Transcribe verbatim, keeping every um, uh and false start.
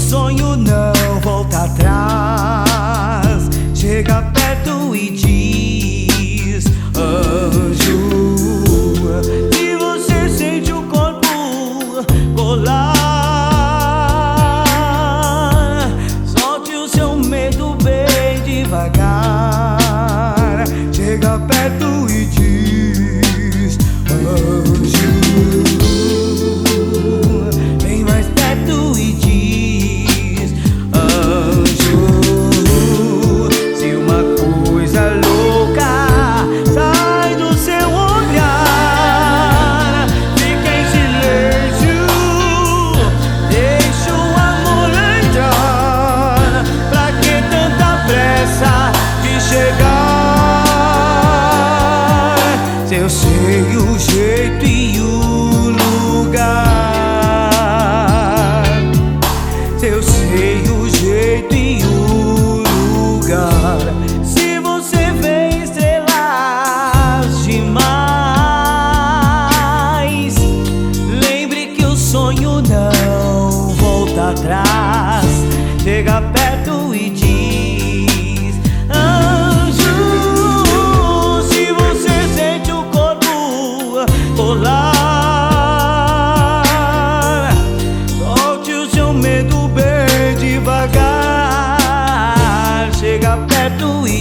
sonho não volta atrás. Chega perto e diz: anjo, se você sente o corpo colar, solte o seu medo bem devagar. Chega perto e diz: anjo, vem mais perto e diz: anjo, se uma coisa louca sai do seu olhar, fica em silêncio, deixa o amor entrar. Pra que tanta pressa de chegar, se eu sei o jeito e o lugar, se eu sei o jeito e o lugar. Se você vê estrelas demais, lembre que o sonho não volta atrás. Chega perto e diz: anjo, se você sente o corpo colar, solte o seu medo bem devagar. Chega perto e